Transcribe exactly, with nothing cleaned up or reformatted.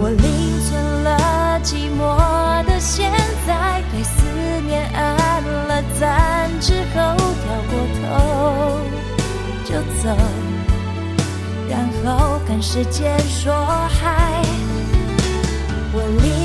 我另存了寂寞的现在，对思念按了赞之后掉过头就走，然后跟时间说嗨。我离